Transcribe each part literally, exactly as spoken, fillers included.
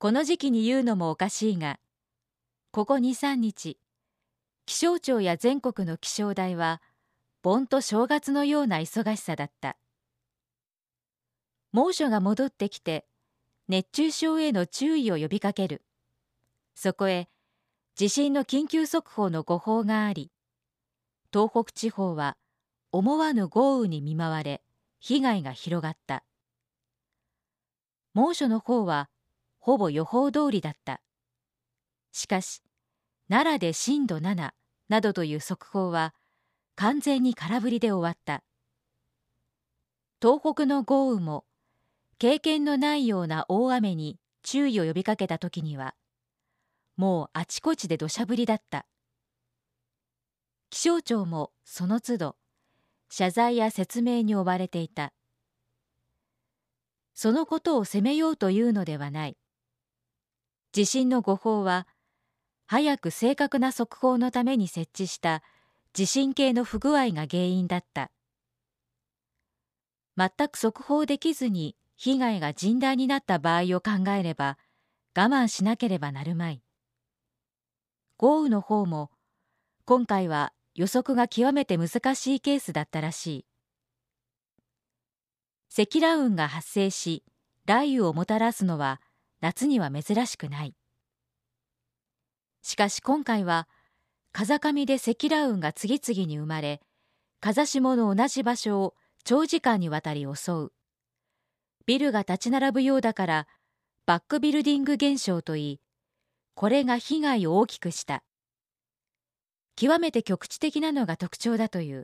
この時期に言うのもおかしいが、ここに、さんにち、気象庁や全国の気象台は、盆と正月のような忙しさだった。猛暑が戻ってきて、熱中症への注意を呼びかける。そこへ、地震の緊急速報の誤報があり、東北地方は思わぬ豪雨に見舞われ、被害が広がった。猛暑の方は、ほぼ予報通りだった。しかし、奈良で震度なななどという速報は、完全に空振りで終わった。東北の豪雨も、経験のないような大雨に注意を呼びかけた時には、もうあちこちで土砂降りだった。気象庁もその都度、謝罪や説明に追われていた。そのことを責めようというのではない。地震の誤報は、早く正確な速報のために設置した地震計の不具合が原因だった。全く速報できずに被害が甚大になった場合を考えれば、我慢しなければなるまい。豪雨の方も、今回は予測が極めて難しいケースだったらしい。積乱雲が発生し、雷雨をもたらすのは夏には珍しくない。しかし今回は、風上で積乱雲が次々に生まれ、風下の同じ場所を長時間にわたり襲う。ビルが立ち並ぶようだから、バックビルディング現象といい、これが被害を大きくした。極めて局地的なのが特徴だという。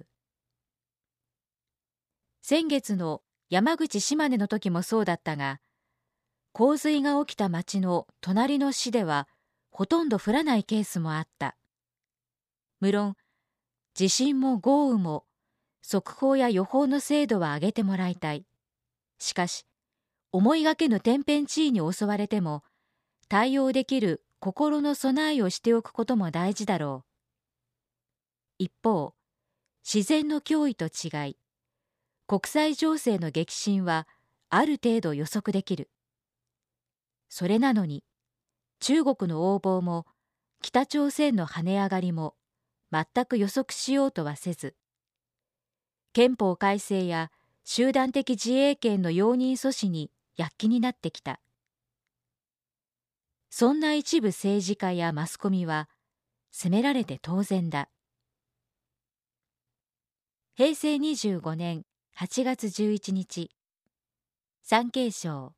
先月の山口島根の時もそうだったが、洪水が起きた町の隣の市では、ほとんど降らないケースもあった。無論、地震も豪雨も、速報や予報の精度は上げてもらいたい。しかし、思いがけぬ天変地異に襲われても、対応できる心の備えをしておくことも大事だろう。一方、自然の脅威と違い、国際情勢の激震はある程度予測できる。それなのに、中国の横暴も北朝鮮の跳ね上がりも全く予測しようとはせず、憲法改正や集団的自衛権の容認阻止に躍起になってきた。そんな一部政治家やマスコミは責められて当然だ。へいせいにじゅうごねんはちがつじゅういちにち、産経省